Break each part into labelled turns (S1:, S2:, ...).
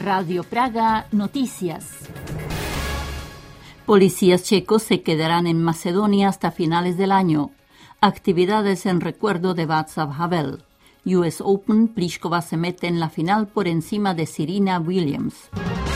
S1: Radio Praga Noticias. Policías checos se quedarán en Macedonia hasta finales del año. Actividades en recuerdo de Václav Havel. US Open, Pliskova se mete en la final por encima de Serena Williams.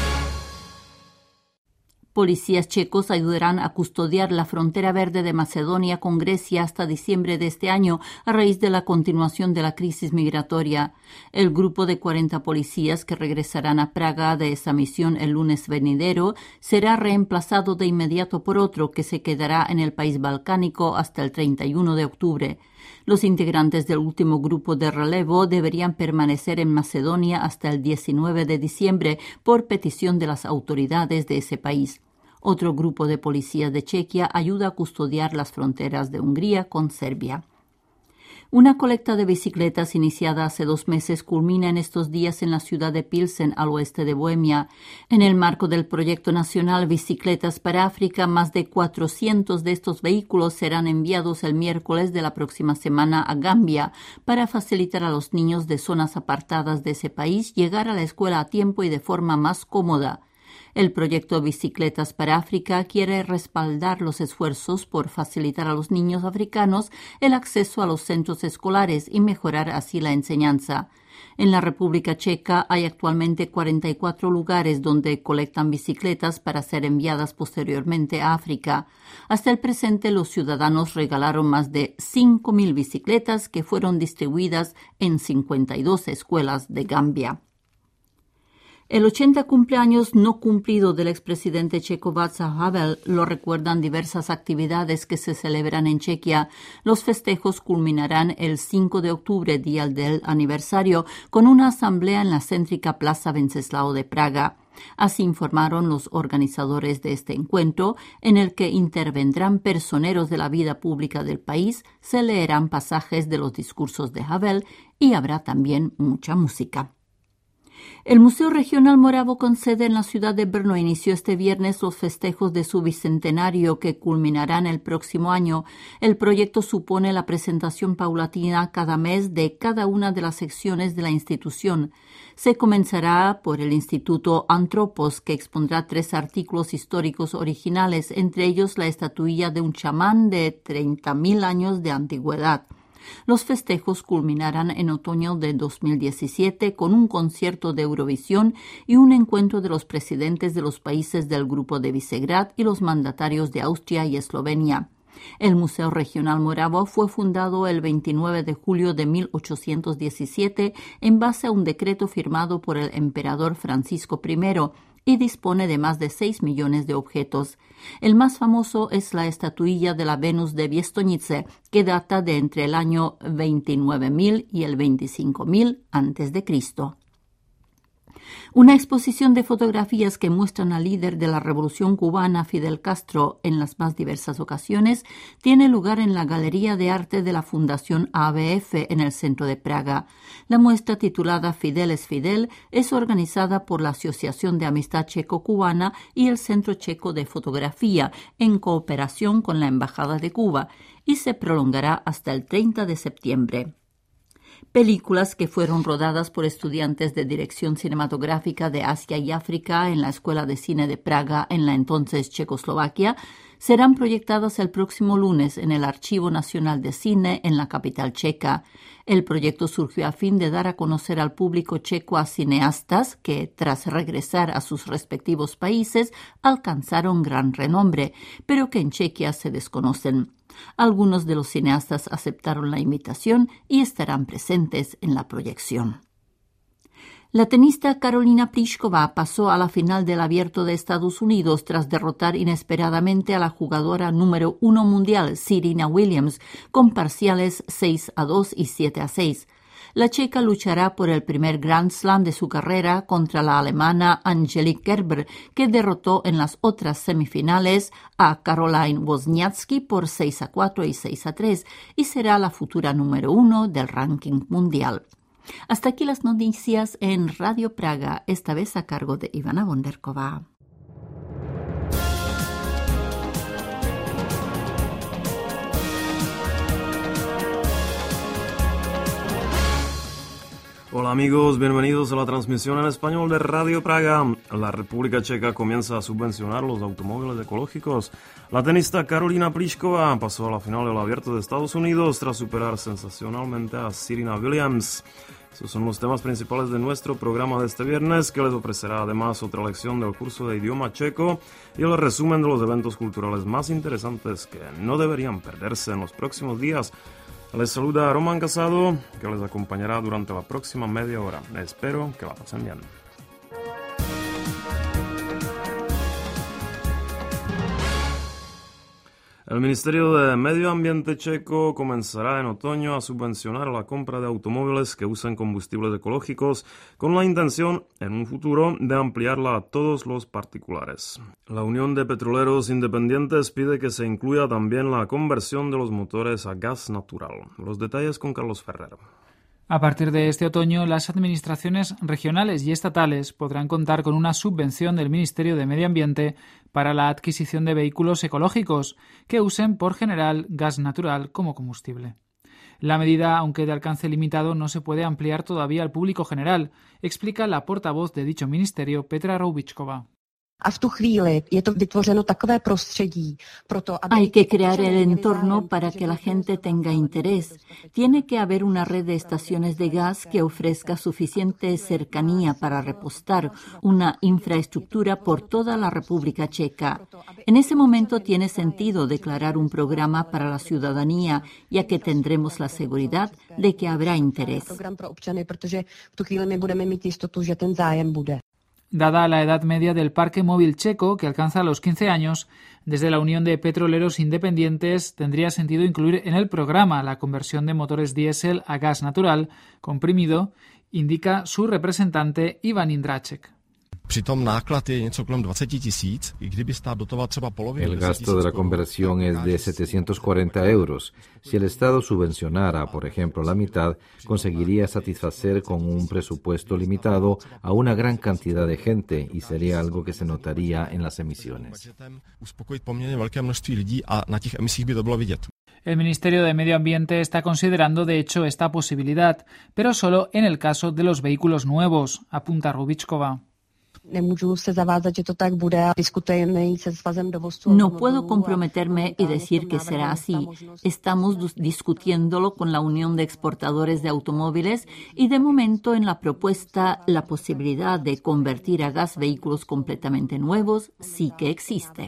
S1: Policías checos ayudarán a custodiar la frontera verde de Macedonia con Grecia hasta diciembre de este año a raíz de la continuación de la crisis migratoria. El grupo de 40 policías que regresarán a Praga de esa misión el lunes venidero será reemplazado de inmediato por otro que se quedará en el país balcánico hasta el 31 de octubre. Los integrantes del último grupo de relevo deberían permanecer en Macedonia hasta el 19 de diciembre por petición de las autoridades de ese país. Otro grupo de policías de Chequia ayuda a custodiar las fronteras de Hungría con Serbia. Una colecta de bicicletas iniciada hace 2 meses culmina en estos días en la ciudad de Pilsen, al oeste de Bohemia. En el marco del proyecto nacional Bicicletas para África, más de 400 de estos vehículos serán enviados el miércoles de la próxima semana a Gambia para facilitar a los niños de zonas apartadas de ese país llegar a la escuela a tiempo y de forma más cómoda. El proyecto Bicicletas para África quiere respaldar los esfuerzos por facilitar a los niños africanos el acceso a los centros escolares y mejorar así la enseñanza. En la República Checa hay actualmente 44 lugares donde colectan bicicletas para ser enviadas posteriormente a África. Hasta el presente, los ciudadanos regalaron más de 5.000 bicicletas que fueron distribuidas en 52 escuelas de Gambia. El 80 cumpleaños no cumplido del expresidente checo Václav Havel lo recuerdan diversas actividades que se celebran en Chequia. Los festejos culminarán el 5 de octubre, día del aniversario, con una asamblea en la céntrica Plaza Wenceslao de Praga. Así informaron los organizadores de este encuentro, en el que intervendrán personeros de la vida pública del país, se leerán pasajes de los discursos de Havel y habrá también mucha música. El Museo Regional Moravo, con sede en la ciudad de Brno, inició este viernes los festejos de su bicentenario que culminarán el próximo año. El proyecto supone la presentación paulatina cada mes de cada una de las secciones de la institución. Se comenzará por el Instituto Antropos, que expondrá 3 artículos históricos originales, entre ellos la estatuilla de un chamán de 30.000 años de antigüedad. Los festejos culminarán en otoño de 2017 con un concierto de Eurovisión y un encuentro de los presidentes de los países del Grupo de Visegrad y los mandatarios de Austria y Eslovenia. El Museo Regional Moravo fue fundado el 29 de julio de 1817 en base a un decreto firmado por el emperador Francisco I, y dispone de más de 6 millones de objetos. El más famoso es la estatuilla de la Venus de Viestonice, que data de entre el año 29.000 y el 25.000 a.C. Una exposición de fotografías que muestran al líder de la Revolución cubana, Fidel Castro, en las más diversas ocasiones, tiene lugar en la Galería de Arte de la Fundación ABF en el centro de Praga. La muestra, titulada Fidel es Fidel, es organizada por la Asociación de Amistad Checo-Cubana y el Centro Checo de Fotografía, en cooperación con la Embajada de Cuba, y se prolongará hasta el 30 de septiembre. Películas que fueron rodadas por estudiantes de dirección cinematográfica de Asia y África en la Escuela de Cine de Praga, en la entonces Checoslovaquia, serán proyectadas el próximo lunes en el Archivo Nacional de Cine en la capital checa. El proyecto surgió a fin de dar a conocer al público checo a cineastas que, tras regresar a sus respectivos países, alcanzaron gran renombre, pero que en Chequia se desconocen. Algunos de los cineastas aceptaron la invitación y estarán presentes en la proyección. La tenista Karolina Pliskova pasó a la final del Abierto de Estados Unidos tras derrotar inesperadamente a la jugadora número 1 mundial, Serena Williams, con parciales 6-2 y 7-6. La checa luchará por el primer Grand Slam de su carrera contra la alemana Angelique Kerber, que derrotó en las otras semifinales a Caroline Wozniacki por 6-4 y 6-3 y será la futura número 1 del ranking mundial. Hasta aquí las noticias en Radio Praga, esta vez a cargo de Ivana Bonderkova.
S2: Hola amigos, bienvenidos a la transmisión en español de Radio Praga. La República Checa comienza a subvencionar los automóviles ecológicos. La tenista Karolina Plišková pasó a la final del Abierto de Estados Unidos tras superar sensacionalmente a Serena Williams. Esos son los temas principales de nuestro programa de este viernes, que les ofrecerá además otra lección del curso de idioma checo y el resumen de los eventos culturales más interesantes que no deberían perderse en los próximos días. Les saluda Roman Casado, que les acompañará durante la próxima media hora. Espero que la pasen bien. El Ministerio de Medio Ambiente checo comenzará en otoño a subvencionar la compra de automóviles que usan combustibles ecológicos con la intención, en un futuro, de ampliarla a todos los particulares. La Unión de Petroleros Independientes pide que se incluya también la conversión de los motores a gas natural. Los detalles con Carlos Ferrer.
S3: A partir de este otoño, las administraciones regionales y estatales podrán contar con una subvención del Ministerio de Medio Ambiente para la adquisición de vehículos ecológicos que usen, por general, gas natural como combustible. La medida, aunque de alcance limitado, no se puede ampliar todavía al público general, explica la portavoz de dicho ministerio, Petra Roubičková.
S1: Hay que crear el entorno para que la gente tenga interés. Tiene que haber una red de estaciones de gas que ofrezca suficiente cercanía para repostar, una infraestructura por toda la República Checa. En ese momento tiene sentido declarar un programa para la ciudadanía, ya que tendremos la seguridad de que habrá interés.
S3: Dada la edad media del parque móvil checo, que alcanza los 15 años, desde la Unión de Petroleros Independientes tendría sentido incluir en el programa la conversión de motores diésel a gas natural comprimido, indica su representante Ivan Indraček.
S4: El gasto de la conversión es de 740 euros. Si el Estado subvencionara, por ejemplo, la mitad, conseguiría satisfacer con un presupuesto limitado a una gran cantidad de gente y sería algo que se notaría en las emisiones.
S3: El Ministerio de Medio Ambiente está considerando, de hecho, esta posibilidad, pero solo en el caso de los vehículos nuevos, apunta Roubičková.
S1: No puedo comprometerme y decir que será así. Estamos discutiéndolo con la Unión de Exportadores de Automóviles y de momento en la propuesta la posibilidad de convertir a gas vehículos completamente nuevos sí que existe.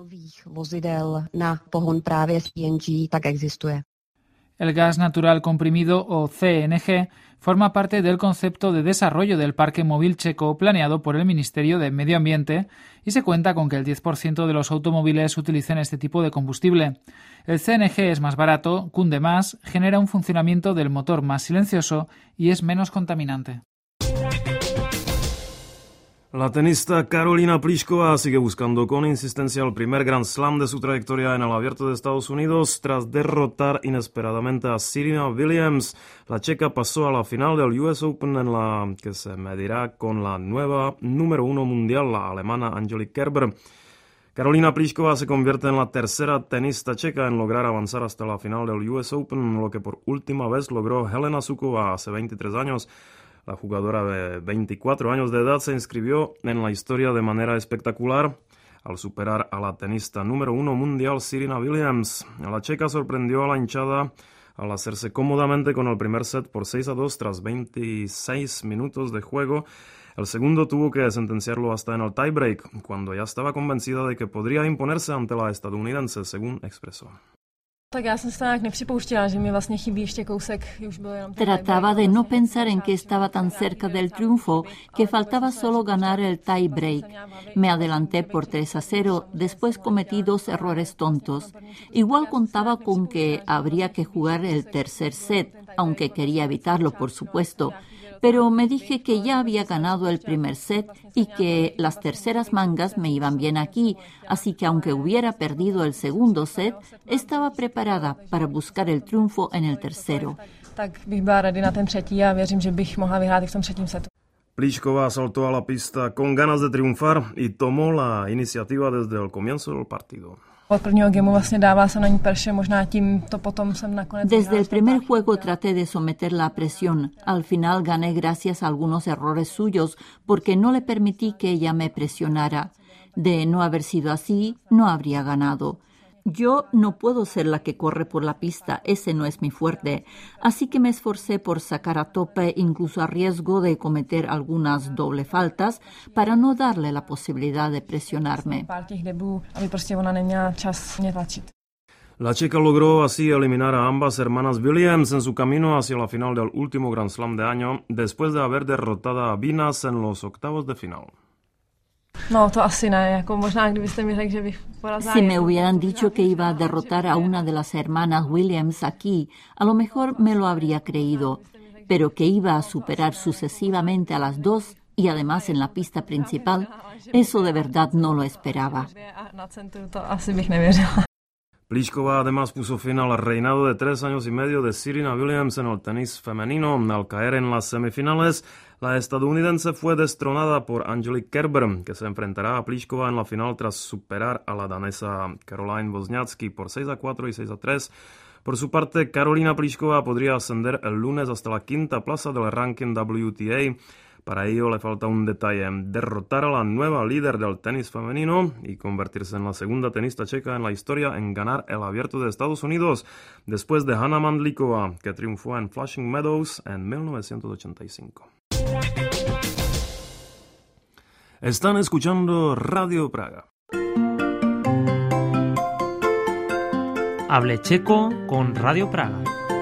S3: El gas natural comprimido, o CNG, forma parte del concepto de desarrollo del parque móvil checo planeado por el Ministerio de Medio Ambiente y se cuenta con que el 10% de los automóviles utilicen este tipo de combustible. El CNG es más barato, cunde más, genera un funcionamiento del motor más silencioso y es menos contaminante.
S2: La tenista Karolina Plišková sigue buscando con insistencia el primer Grand Slam de su trayectoria en el Abierto de Estados Unidos tras derrotar inesperadamente a Serena Williams. La checa pasó a la final del US Open en la que se medirá con la nueva número 1 mundial, la alemana Angelique Kerber. Karolina Plišková se convierte en la tercera tenista checa en lograr avanzar hasta la final del US Open, lo que por última vez logró Helena Suková hace 23 años. La jugadora de 24 años de edad se inscribió en la historia de manera espectacular al superar a la tenista número 1 mundial Serena Williams. La checa sorprendió a la hinchada al hacerse cómodamente con el primer set por 6-2 tras 26 minutos de juego. El segundo tuvo que sentenciarlo hasta en el tiebreak, cuando ya estaba convencida de que podría imponerse ante la estadounidense, según expresó.
S1: Trataba de no pensar en que estaba tan cerca del triunfo que faltaba solo ganar el tie-break. Me adelanté por 3-0, después cometí 2 errores tontos. Igual contaba con que habría que jugar el tercer set, aunque quería evitarlo, por supuesto. Pero me dije que ya había ganado el primer set y que las terceras mangas me iban bien aquí, así que aunque hubiera perdido el segundo set, estaba preparada para buscar el triunfo en el tercero.
S2: Plišková saltó a la pista con ganas de triunfar y tomó la iniciativa desde el comienzo del partido.
S1: Desde el primer juego traté de someterla a presión. Al final gané gracias a algunos errores suyos porque no le permití que ella me presionara. De no haber sido así, no habría ganado. Yo no puedo ser la que corre por la pista, ese no es mi fuerte. Así que me esforcé por sacar a tope, incluso a riesgo de cometer algunas doble faltas, para no darle la posibilidad de presionarme.
S2: La checa logró así eliminar a ambas hermanas Williams en su camino hacia la final del último Grand Slam de año, después de haber derrotado a Venus en los octavos de final.
S1: Si me hubieran dicho que iba a derrotar a una de las hermanas Williams aquí, a lo mejor me lo habría creído, pero que iba a superar sucesivamente a las dos y además en la pista principal, eso de verdad no lo esperaba.
S2: Plišková además puso fin al reinado de 3 años y medio de Serena Williams en el tenis femenino. Al caer en las semifinales, la estadounidense fue destronada por Angelique Kerber, que se enfrentará a Plišková en la final tras superar a la danesa Caroline Wozniacki por 6-4 y 6-3. Por su parte, Karolína Plišková podría ascender el lunes hasta la quinta plaza del ranking WTA. Para ello le falta un detalle: derrotar a la nueva líder del tenis femenino y convertirse en la segunda tenista checa en la historia en ganar el Abierto de Estados Unidos, después de Hana Mandlíková, que triunfó en Flushing Meadows en 1985. Están escuchando Radio Praga.
S5: Hable checo con Radio Praga.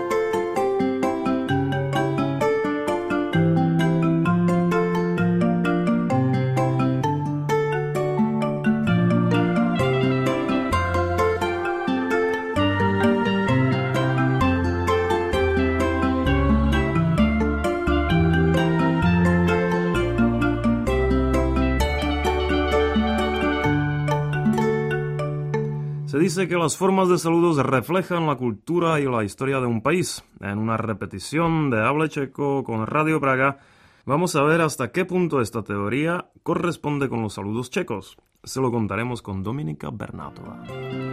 S2: Se dice que las formas de saludos reflejan la cultura y la historia de un país. En una repetición de Hable Checo con Radio Praga, vamos a ver hasta qué punto esta teoría corresponde con los saludos checos. Se lo contaremos con Dominika Bernátova.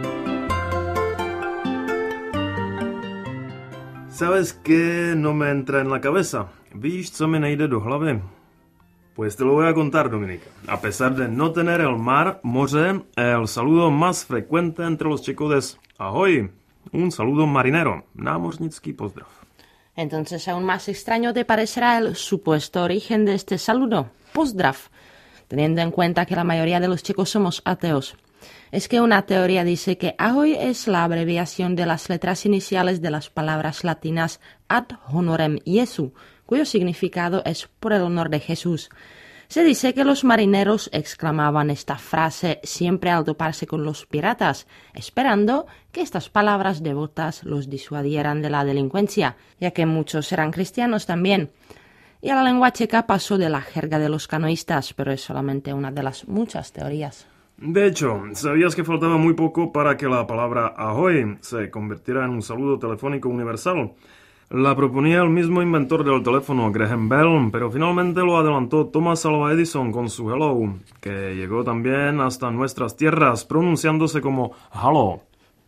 S2: ¿Sabes qué no me entra en la cabeza? ¿Víš, co mi nejde do hlavy? Pues te lo voy a contar, Dominika. A pesar de no tener el moře, el saludo más frecuente entre los chicos es ahoj, un saludo marinero, námořnický pozdrav.
S6: Entonces, aún más extraño te parecerá el supuesto origen de este saludo, pozdrav, teniendo en cuenta que la mayoría de los chicos somos ateos. Es que una teoría dice que ahoj es la abreviación de las letras iniciales de las palabras latinas ad honorem Jesu, cuyo significado es por el honor de Jesús. Se dice que los marineros exclamaban esta frase siempre al toparse con los piratas, esperando que estas palabras devotas los disuadieran de la delincuencia, ya que muchos eran cristianos también. Y a la lengua checa pasó de la jerga de los canoístas, pero es solamente una de las muchas teorías.
S2: De hecho, ¿sabías que faltaba muy poco para que la palabra ahoj se convirtiera en un saludo telefónico universal? La proponía el mismo inventor del teléfono, Graham Bell, pero finalmente lo adelantó Thomas Alva Edison con su hello, que llegó también hasta nuestras tierras, pronunciándose como halo.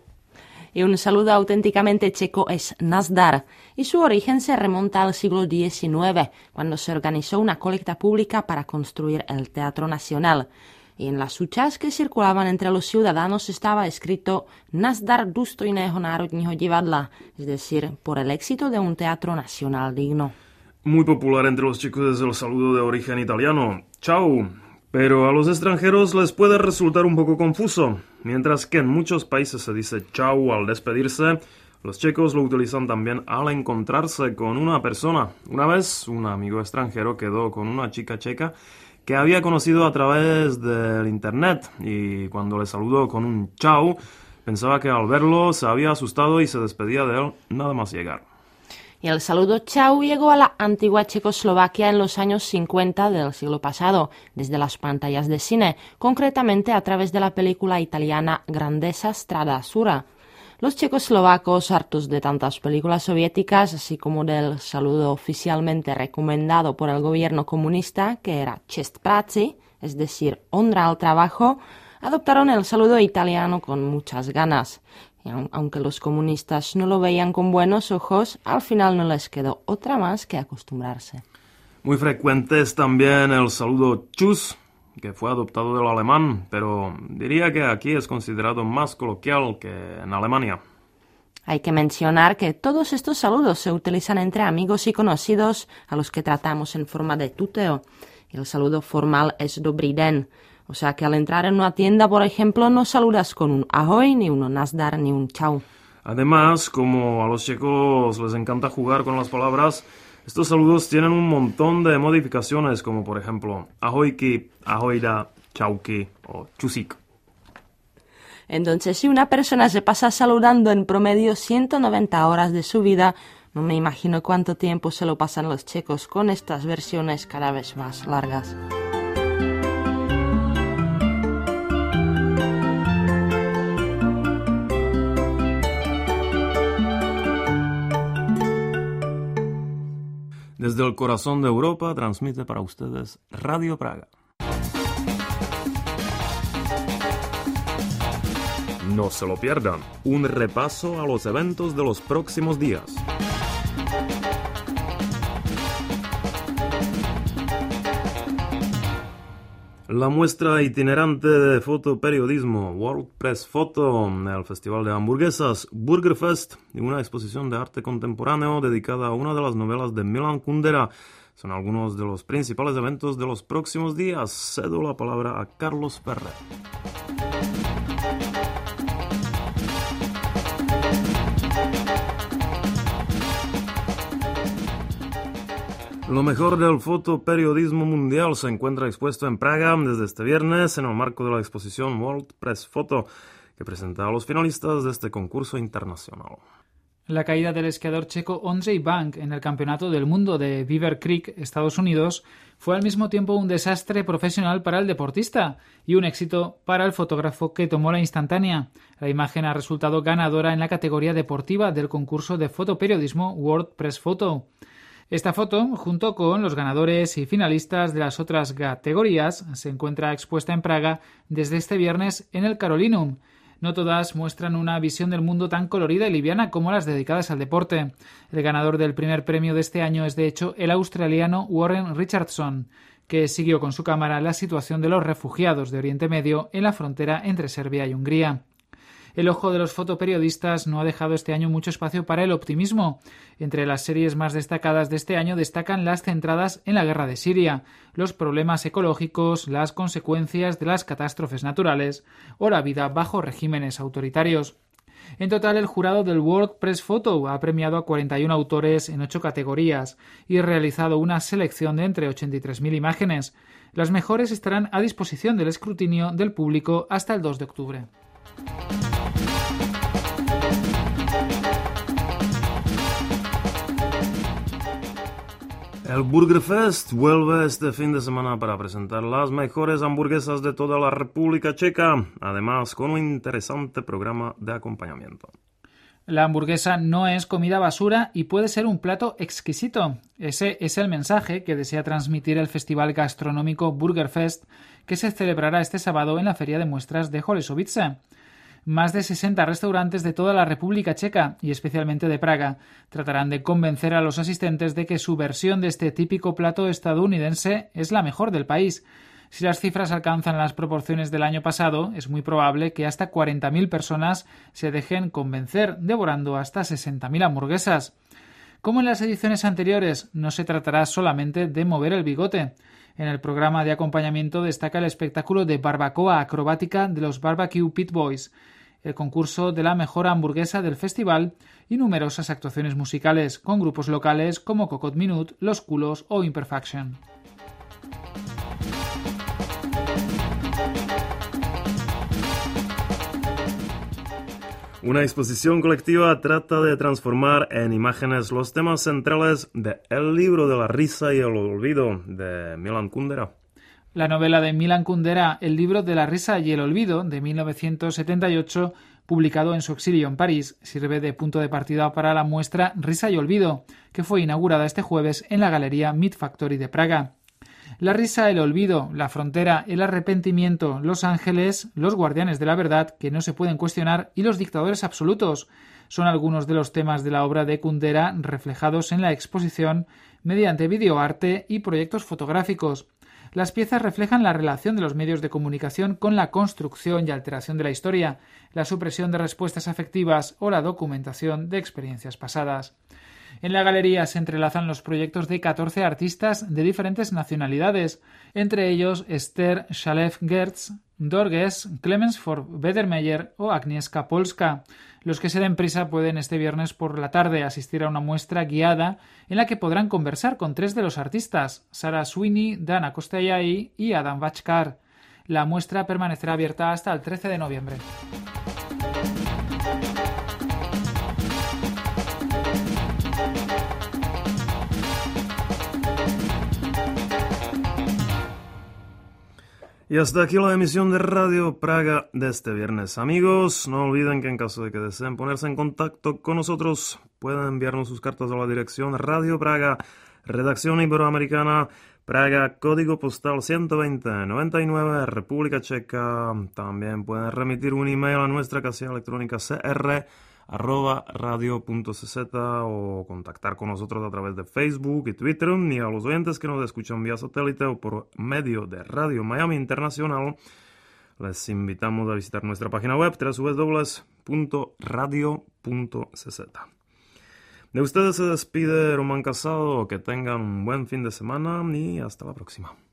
S6: Y un saludo auténticamente checo es nazdar, y su origen se remonta al siglo XIX, cuando se organizó una colecta pública para construir el Teatro Nacional. Y en las huchas que circulaban entre los ciudadanos estaba escrito Nazdar důstojného národního divadla, es decir, por el éxito de un teatro nacional digno.
S2: Muy popular entre los chicos es el saludo de origen italiano, ciao, pero a los extranjeros les puede resultar un poco confuso. Mientras que en muchos países se dice ciao al despedirse, los checos lo utilizan también al encontrarse con una persona. Una vez, un amigo extranjero quedó con una chica checa que había conocido a través del internet, y cuando le saludó con un chao, pensaba que al verlo se había asustado y se despedía de él nada más llegar.
S6: Y el saludo chau llegó a la antigua Checoslovaquia en los años 50 del siglo pasado, desde las pantallas de cine, concretamente a través de la película italiana Grandeza Strada Azzurra. Los checoslovacos, hartos de tantas películas soviéticas, así como del saludo oficialmente recomendado por el gobierno comunista, que era Čest práci, es decir, honra al trabajo, adoptaron el saludo italiano con muchas ganas. Y aunque los comunistas no lo veían con buenos ojos, al final no les quedó otra más que acostumbrarse.
S2: Muy frecuente es también el saludo Tschüss, que fue adoptado del alemán, pero diría que aquí es considerado más coloquial que en Alemania.
S6: Hay que mencionar que todos estos saludos se utilizan entre amigos y conocidos a los que tratamos en forma de tuteo. El saludo formal es Dobrý den, o sea que al entrar en una tienda, por ejemplo, no saludas con un ahoj, ni un nazdar, ni un čau.
S2: Además, como a los checos les encanta jugar con las palabras, estos saludos tienen un montón de modificaciones, como por ejemplo ahojky, ahojda, čauky o čusík.
S6: Entonces, si una persona se pasa saludando en promedio 190 horas de su vida, no me imagino cuánto tiempo se lo pasan los checos con estas versiones cada vez más largas.
S2: Desde el corazón de Europa transmite para ustedes Radio Praga. No se lo pierdan, un repaso a los eventos de los próximos días. La muestra itinerante de fotoperiodismo World Press Photo, el Festival de Hamburguesas Burgerfest y una exposición de arte contemporáneo dedicada a una de las novelas de Milan Kundera son algunos de los principales eventos de los próximos días. Cedo la palabra a Carlos Ferrer. Lo mejor del fotoperiodismo mundial se encuentra expuesto en Praga desde este viernes en el marco de la exposición World Press Photo, que presenta a los finalistas de este concurso internacional.
S3: La caída del esquiador checo Ondřej Bank en el Campeonato del Mundo de Beaver Creek, Estados Unidos, fue al mismo tiempo un desastre profesional para el deportista y un éxito para el fotógrafo que tomó la instantánea. La imagen ha resultado ganadora en la categoría deportiva del concurso de fotoperiodismo World Press Photo. Esta foto, junto con los ganadores y finalistas de las otras categorías, se encuentra expuesta en Praga desde este viernes en el Carolinum. No todas muestran una visión del mundo tan colorida y liviana como las dedicadas al deporte. El ganador del primer premio de este año es, de hecho, el australiano Warren Richardson, que siguió con su cámara la situación de los refugiados de Oriente Medio en la frontera entre Serbia y Hungría. El ojo de los fotoperiodistas no ha dejado este año mucho espacio para el optimismo. Entre las series más destacadas de este año destacan las centradas en la guerra de Siria, los problemas ecológicos, las consecuencias de las catástrofes naturales o la vida bajo regímenes autoritarios. En total, el jurado del World Press Photo ha premiado a 41 autores en 8 categorías y realizado una selección de entre 83.000 imágenes. Las mejores estarán a disposición del escrutinio del público hasta el 2 de octubre.
S2: El Burgerfest vuelve este fin de semana para presentar las mejores hamburguesas de toda la República Checa, además con un interesante programa de acompañamiento.
S3: La hamburguesa no es comida basura y puede ser un plato exquisito. Ese es el mensaje que desea transmitir el festival gastronómico Burgerfest, que se celebrará este sábado en la feria de muestras de Holešovice. Más de 60 restaurantes de toda la República Checa, y especialmente de Praga, tratarán de convencer a los asistentes de que su versión de este típico plato estadounidense es la mejor del país. Si las cifras alcanzan las proporciones del año pasado, es muy probable que hasta 40.000 personas se dejen convencer, devorando hasta 60.000 hamburguesas. Como en las ediciones anteriores, no se tratará solamente de mover el bigote. En el programa de acompañamiento destaca el espectáculo de barbacoa acrobática de los Barbecue Pit Boys, el concurso de la mejor hamburguesa del festival y numerosas actuaciones musicales con grupos locales como Cocotte Minute, Los Culos o Imperfection.
S2: Una exposición colectiva trata de transformar en imágenes los temas centrales de El libro de la risa y el olvido de Milan Kundera.
S3: La novela de Milan Kundera, El libro de la risa y el olvido, de 1978, publicado en su exilio en París, sirve de punto de partida para la muestra Risa y olvido, que fue inaugurada este jueves en la galería Meat Factory de Praga. La risa, el olvido, la frontera, el arrepentimiento, los ángeles, los guardianes de la verdad que no se pueden cuestionar y los dictadores absolutos son algunos de los temas de la obra de Kundera reflejados en la exposición mediante videoarte y proyectos fotográficos. Las piezas reflejan la relación de los medios de comunicación con la construcción y alteración de la historia, la supresión de respuestas afectivas o la documentación de experiencias pasadas. En la galería se entrelazan los proyectos de 14 artistas de diferentes nacionalidades, entre ellos Esther Shalev-Gertz, Dorges, Clemens Bedermeyer o Agnieszka Polska. Los que se den prisa pueden este viernes por la tarde asistir a una muestra guiada en la que podrán conversar con 3 de los artistas, Sarah Sweeney, Dana Kostyai y Adam Vachkar. La muestra permanecerá abierta hasta el 13 de noviembre.
S2: Y hasta aquí la emisión de Radio Praga de este viernes. Amigos, no olviden que en caso de que deseen ponerse en contacto con nosotros, pueden enviarnos sus cartas a la dirección Radio Praga, Redacción Iberoamericana, Praga, código postal 12099, República Checa. También pueden remitir un email a nuestra casilla electrónica cr@radio.cz o contactar con nosotros a través de Facebook y Twitter, y a los oyentes que nos escuchan vía satélite o por medio de Radio Miami Internacional les invitamos a visitar nuestra página web www.radio.cz. De ustedes se despide Román Casado, que tengan un buen fin de semana y hasta la próxima.